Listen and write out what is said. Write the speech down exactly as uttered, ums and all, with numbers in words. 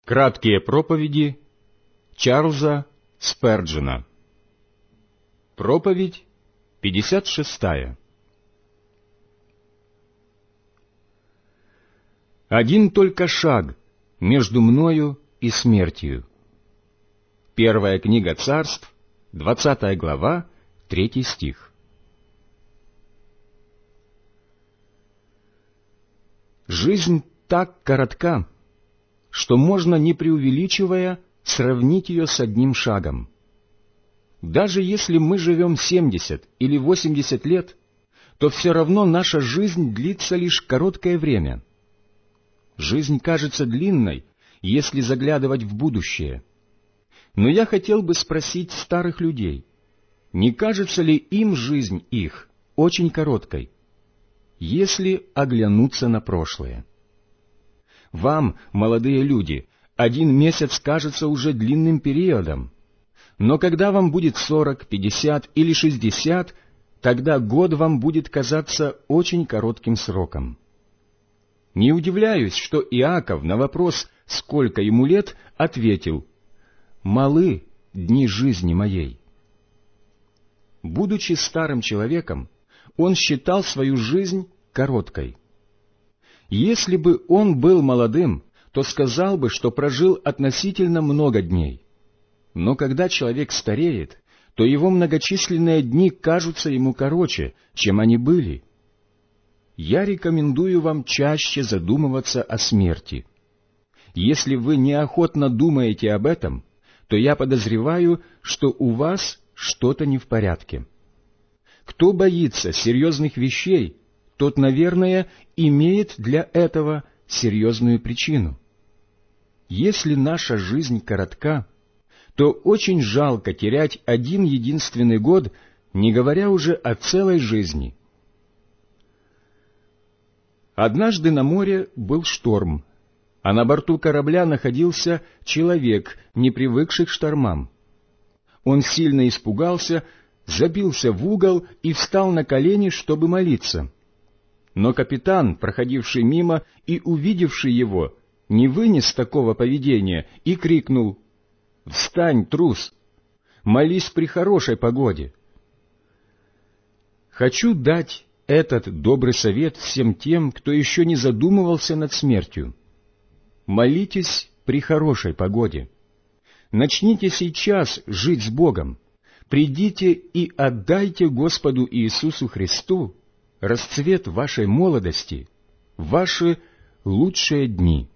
Краткие проповеди Чарльза Сперджена. Проповедь пятьдесят шестая. Один только шаг между мною и смертью. Первая книга Царств, двадцатая глава, третий стих. Жизнь так коротка, что можно, не преувеличивая, сравнить ее с одним шагом. Даже если мы живем семьдесят или восемьдесят лет, то все равно наша жизнь длится лишь короткое время. Жизнь кажется длинной, если заглядывать в будущее. Но я хотел бы спросить старых людей, не кажется ли им жизнь их очень короткой, если оглянуться на прошлое? Вам, молодые люди, один месяц кажется уже длинным периодом, но когда вам будет сорок, пятьдесят или шестьдесят, тогда год вам будет казаться очень коротким сроком. Не удивляюсь, что Иаков на вопрос, сколько ему лет, ответил: «Малы дни жизни моей». Будучи старым человеком, он считал свою жизнь короткой. Если бы он был молодым, то сказал бы, что прожил относительно много дней. Но когда человек стареет, то его многочисленные дни кажутся ему короче, чем они были. Я рекомендую вам чаще задумываться о смерти. Если вы неохотно думаете об этом, то я подозреваю, что у вас что-то не в порядке. Кто боится серьезных вещей, тот, наверное, имеет для этого серьезную причину. Если наша жизнь коротка, то очень жалко терять один единственный год, не говоря уже о целой жизни. Однажды на море был шторм, а на борту корабля находился человек, не привыкший к штормам. Он сильно испугался, забился в угол и встал на колени, чтобы молиться. Но капитан, проходивший мимо и увидевший его, не вынес такого поведения и крикнул: «Встань, трус! Молись при хорошей погоде!» Хочу дать этот добрый совет всем тем, кто еще не задумывался над смертью. Молитесь при хорошей погоде. Начните сейчас жить с Богом. Придите и отдайте Господу Иисусу Христу расцвет вашей молодости, ваши лучшие дни.